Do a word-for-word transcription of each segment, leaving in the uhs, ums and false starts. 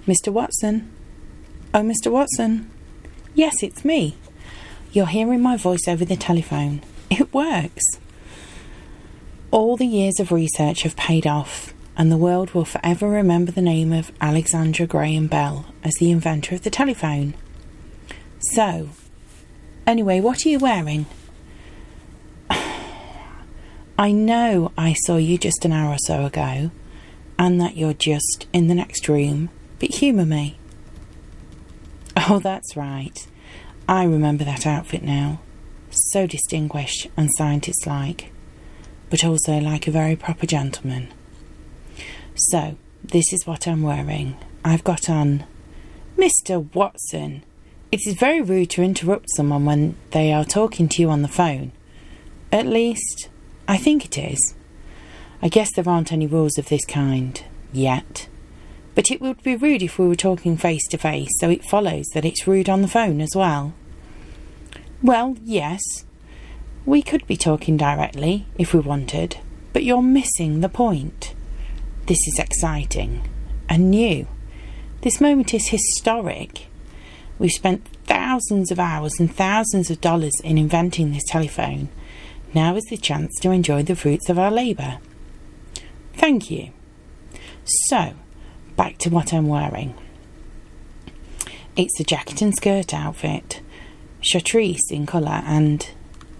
Mister Watson? Oh, Mister Watson? Yes, it's me. You're hearing my voice over the telephone. It works. All the years of research have paid off, and the world will forever remember the name of Alexander Graham Bell as the inventor of the telephone. So, anyway, what are you wearing? I know I saw you just an hour or so ago, and that you're just in the next room, but humour me. Oh, that's right. I remember that outfit now. So distinguished and scientist-like, but also like a very proper gentleman. So, this is what I'm wearing. I've got on... Mister Watson, it is very rude to interrupt someone when they are talking to you on the phone. At least, I think it is. I guess there aren't any rules of this kind, yet. But it would be rude if we were talking face to face, so it follows that it's rude on the phone as well. Well, yes. We could be talking directly, if we wanted, but you're missing the point. This is exciting and new. This moment is historic. We've spent thousands of hours and thousands of dollars in inventing this telephone. Now is the chance to enjoy the fruits of our labour. Thank you. So, back to what I'm wearing. It's a jacket and skirt outfit, chartreuse in colour, and...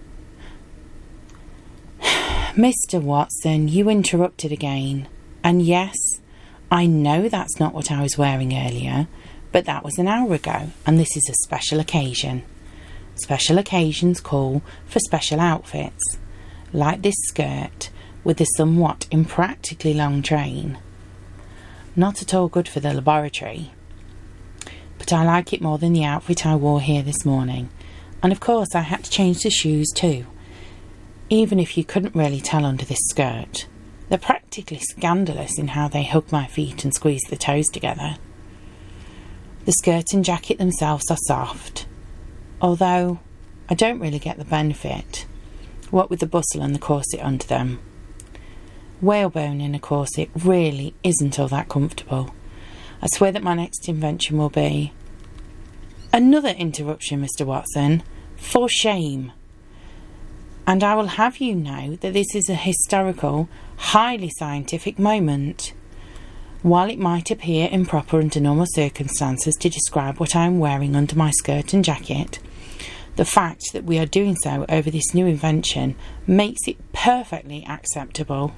Mister Watson, you interrupted again. And yes, I know that's not what I was wearing earlier, but that was an hour ago, and this is a special occasion. Special occasions call for special outfits, like this skirt with the somewhat impractically long train. Not at all good for the laboratory, but I like it more than the outfit I wore here this morning. And of course I had to change the shoes too, even if you couldn't really tell under this skirt. They're practically scandalous in how they hug my feet and squeeze the toes together. The skirt and jacket themselves are soft, although I don't really get the benefit, what with the bustle and the corset under them. Whalebone in a corset really isn't all that comfortable. I swear that my next invention will be... Another interruption, Mister Watson. For shame. And I will have you know that this is a historical, highly scientific moment. While it might appear improper under normal circumstances to describe what I am wearing under my skirt and jacket, the fact that we are doing so over this new invention makes it perfectly acceptable.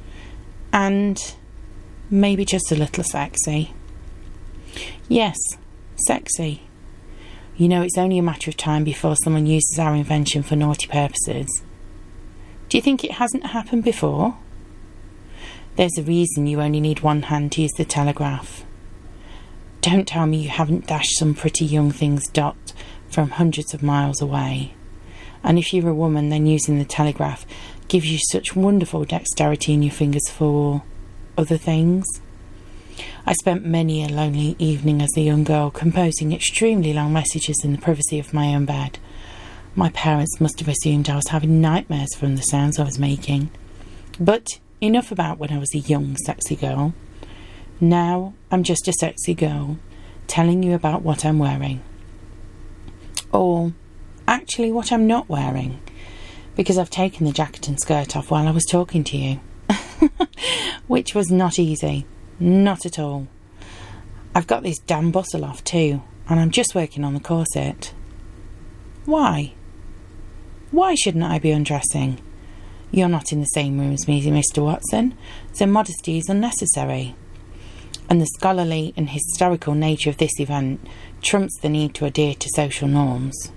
And maybe just a little sexy. Yes, sexy. You know, it's only a matter of time before someone uses our invention for naughty purposes. Do you think it hasn't happened before? There's a reason you only need one hand to use the telegraph. Don't tell me you haven't dashed some pretty young thing's dot from hundreds of miles away. And if you're a woman, then using the telegraph gives you such wonderful dexterity in your fingers for other things. I spent many a lonely evening as a young girl composing extremely long messages in the privacy of my own bed. My parents must have assumed I was having nightmares from the sounds I was making. But enough about when I was a young, sexy girl. Now I'm just a sexy girl, telling you about what I'm wearing. Or, actually, what I'm not wearing, because I've taken the jacket and skirt off while I was talking to you. Which was not easy. Not at all. I've got this damn bustle off too, and I'm just working on the corset. Why? Why shouldn't I be undressing? You're not in the same room as me, Mister Watson, so modesty is unnecessary. And the scholarly and historical nature of this event trumps the need to adhere to social norms.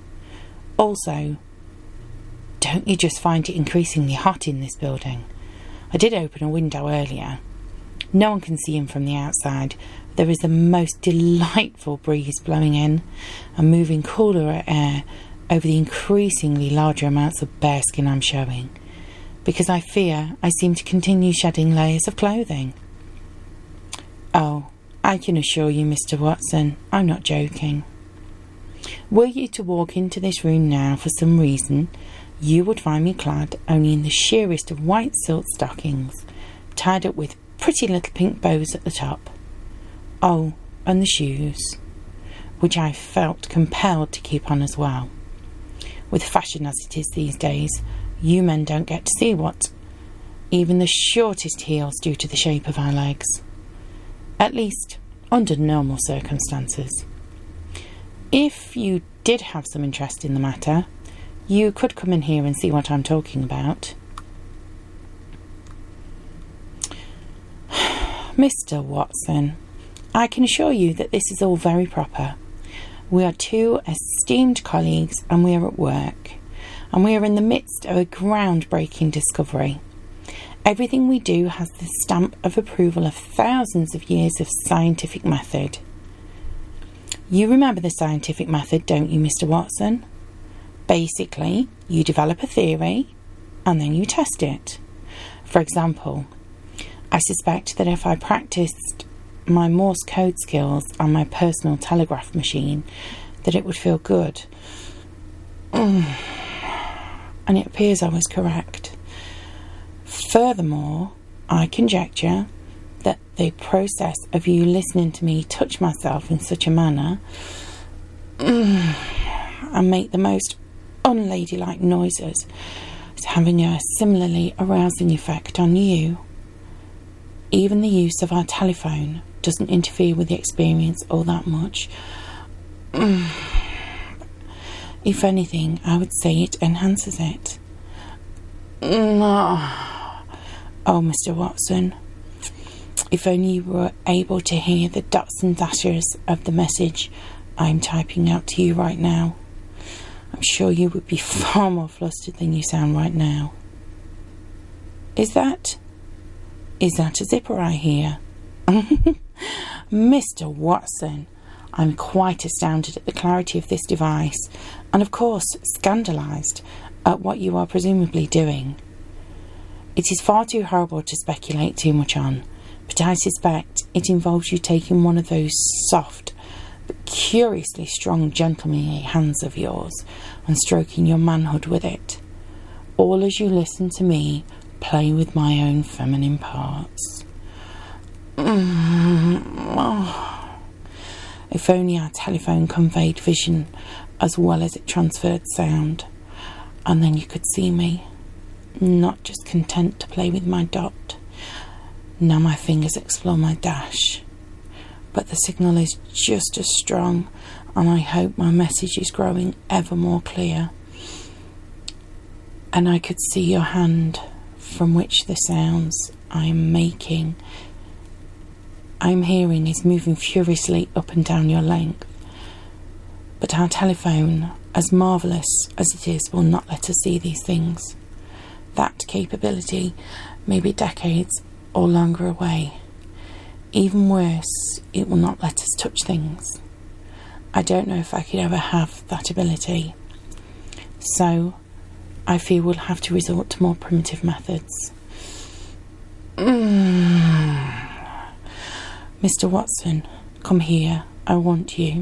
Also, don't you just find it increasingly hot in this building? I did open a window earlier. No one can see in from the outside. There is the most delightful breeze blowing in and moving cooler air over the increasingly larger amounts of bare skin I'm showing, because I fear I seem to continue shedding layers of clothing. Oh, I can assure you, Mister Watson, I'm not joking. Were you to walk into this room now for some reason, you would find me clad only in the sheerest of white silk stockings, tied up with pretty little pink bows at the top. Oh, and the shoes, which I felt compelled to keep on as well. With fashion as it is these days, you men don't get to see what even the shortest heels do to the shape of our legs. At least, under normal circumstances. If you did have some interest in the matter, you could come in here and see what I'm talking about. Mister Watson, I can assure you that this is all very proper. We are two esteemed colleagues and we are at work, and we are in the midst of a groundbreaking discovery. Everything we do has the stamp of approval of thousands of years of scientific method. You remember the scientific method, don't you, Mister Watson? Basically, you develop a theory and then you test it. For example, I suspect that if I practiced my Morse code skills on my personal telegraph machine, that it would feel good. And it appears I was correct. Furthermore, I conjecture that the process of you listening to me touch myself in such a manner and make the most unladylike noises is having a similarly arousing effect on you. Even the use of our telephone doesn't interfere with the experience all that much. If anything, I would say it enhances it. Oh, Mister Watson, if only you were able to hear the dots and dashes of the message I'm typing out to you right now. I'm sure you would be far more flustered than you sound right now. Is that... Is that a zipper I hear? Mister Watson, I'm quite astounded at the clarity of this device, and of course scandalised at what you are presumably doing. It is far too horrible to speculate too much on, but I suspect it involves you taking one of those soft but curiously strong gentlemanly hands of yours and stroking your manhood with it, all as you listen to me play with my own feminine parts. Mm. Oh. If only our telephone conveyed vision as well as it transferred sound, and then you could see me, not just content to play with my dot. Now my fingers explore my dash, but the signal is just as strong, and I hope my message is growing ever more clear. And I could see your hand, from which the sounds I am making, I am hearing, is moving furiously up and down your length. But our telephone, as marvellous as it is, will not let us see these things. That capability may be decades or longer away. Even worse, it will not let us touch things. I don't know if I could ever have that ability. So, I fear we'll have to resort to more primitive methods. Mm. Mister Watson, come here. I want you.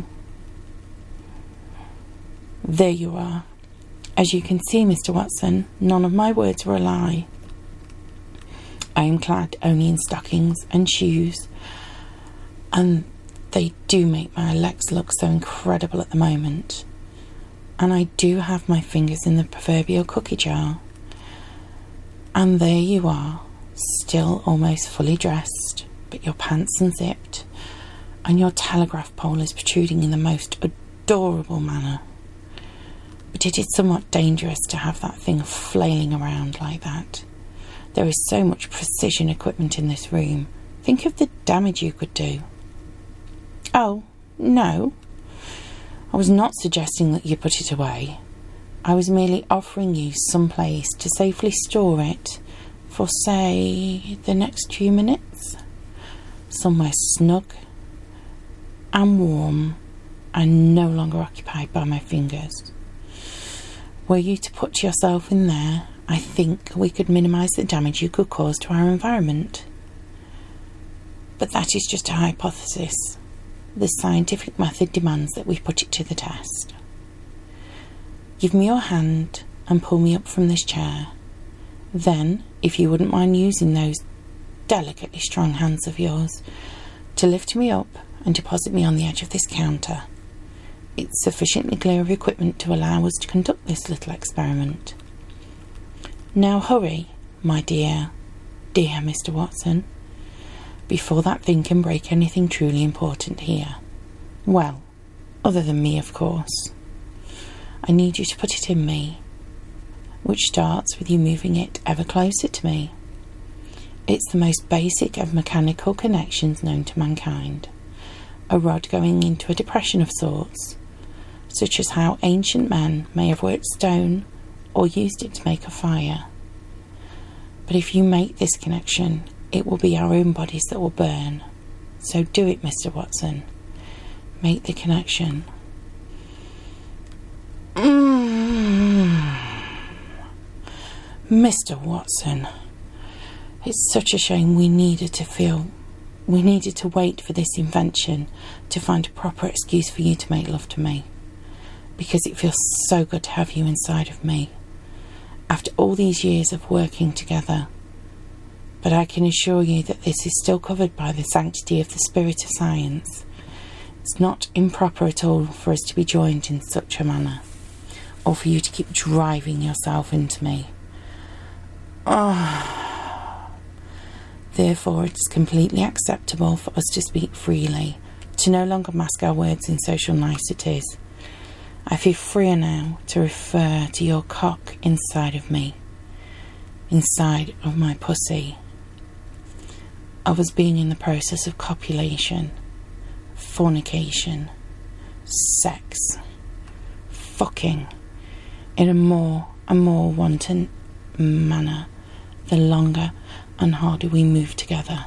There you are. As you can see, Mister Watson, none of my words were a lie. I am clad only in stockings and shoes, and they do make my legs look so incredible at the moment. And I do have my fingers in the proverbial cookie jar. And there you are, still almost fully dressed, but your pants unzipped, and your telegraph pole is protruding in the most adorable manner. But it is somewhat dangerous to have that thing flailing around like that. There is so much precision equipment in this room. Think of the damage you could do. Oh, no. I was not suggesting that you put it away. I was merely offering you some place to safely store it for, say, the next few minutes. Somewhere snug and warm and no longer occupied by my fingers. Were you to put yourself in there, I think we could minimise the damage you could cause to our environment. But that is just a hypothesis. The scientific method demands that we put it to the test. Give me your hand and pull me up from this chair. Then, if you wouldn't mind using those delicately strong hands of yours to lift me up and deposit me on the edge of this counter. It's sufficiently clear of equipment to allow us to conduct this little experiment. Now hurry, my dear, dear Mister Watson, before that thing can break anything truly important here. Well, other than me, of course. I need you to put it in me, which starts with you moving it ever closer to me. It's the most basic of mechanical connections known to mankind. A rod going into a depression of sorts, such as how ancient men may have worked stone or used it to make a fire. But if you make this connection, it will be our own bodies that will burn. So do it, Mister Watson. Make the connection. Mm. Mister Watson, it's such a shame we needed to feel, we needed to wait for this invention to find a proper excuse for you to make love to me. Because it feels so good to have you inside of me, after all these years of working together. But I can assure you that this is still covered by the sanctity of the spirit of science. It's not improper at all for us to be joined in such a manner, or for you to keep driving yourself into me. Oh. Therefore, it is completely acceptable for us to speak freely, to no longer mask our words in social niceties. I feel freer now to refer to your cock inside of me, inside of my pussy, of us being in the process of copulation, fornication, sex, fucking, in a more and more wanton manner the longer and harder we move together.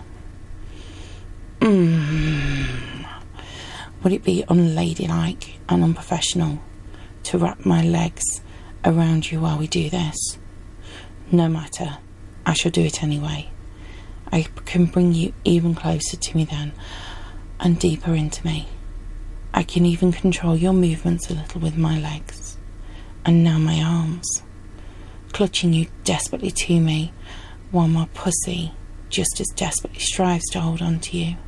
Mm. Would it be unladylike and unprofessional to wrap my legs around you while we do this? No matter, I shall do it anyway. I can bring you even closer to me then, and deeper into me. I can even control your movements a little with my legs, and now my arms, clutching you desperately to me, while my pussy just as desperately strives to hold on to you.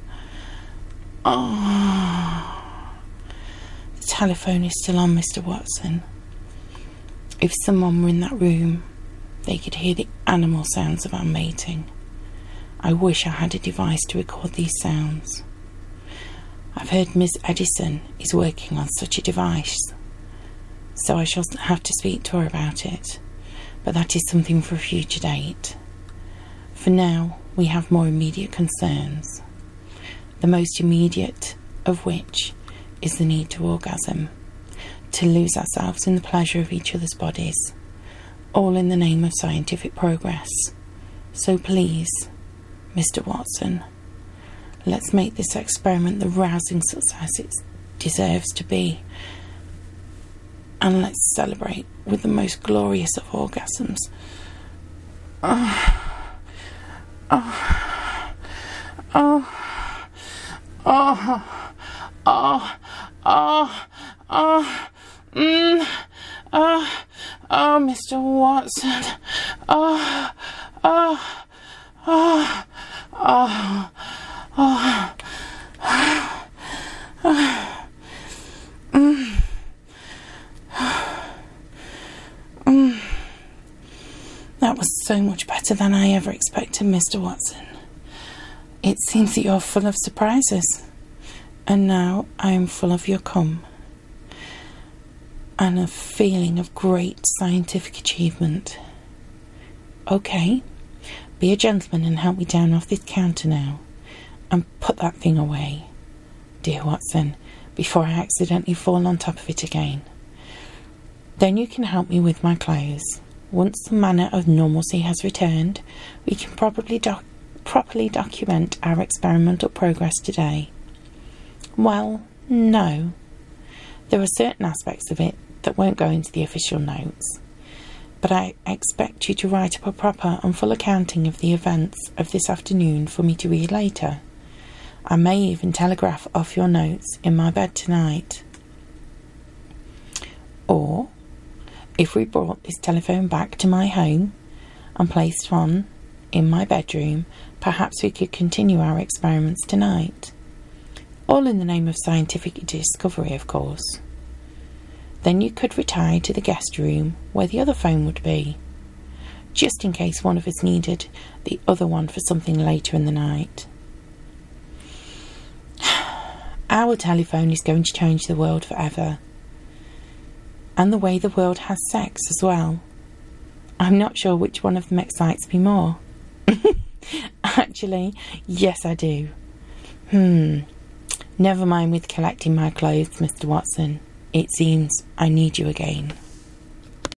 Oh, the telephone is still on, Mister Watson. If someone were in that room, they could hear the animal sounds of our mating. I wish I had a device to record these sounds. I've heard Miss Edison is working on such a device, so I shall have to speak to her about it, but that is something for a future date. For now, we have more immediate concerns, the most immediate of which is the need to orgasm, to lose ourselves in the pleasure of each other's bodies, all in the name of scientific progress. So please, Mister Watson, let's make this experiment the rousing success it deserves to be, and let's celebrate with the most glorious of orgasms. Oh. Oh, oh, oh, oh, oh, oh, mm, oh, oh, Mister Watson, oh, oh, oh, oh, oh, oh, mm, mm. That was so much better than I ever expected, Mister Watson. It seems that you're full of surprises, and now I am full of your cum, and a feeling of great scientific achievement. Okay, be a gentleman and help me down off this counter now, and put that thing away, dear Watson, before I accidentally fall on top of it again. Then you can help me with my clothes. Once the manner of normalcy has returned, we can probably doc- properly document our experimental progress today. Well, no. There are certain aspects of it that won't go into the official notes, but I expect you to write up a proper and full accounting of the events of this afternoon for me to read later. I may even telegraph off your notes in my bed tonight. Or, if we brought this telephone back to my home and placed one in my bedroom, perhaps we could continue our experiments tonight. All in the name of scientific discovery, of course. Then you could retire to the guest room where the other phone would be, just in case one of us needed the other one for something later in the night. Our telephone is going to change the world forever. And the way the world has sex as well. I'm not sure which one of them excites me more. Actually, yes I do. Hmm. Never mind with collecting my clothes, Mister Watson. It seems I need you again.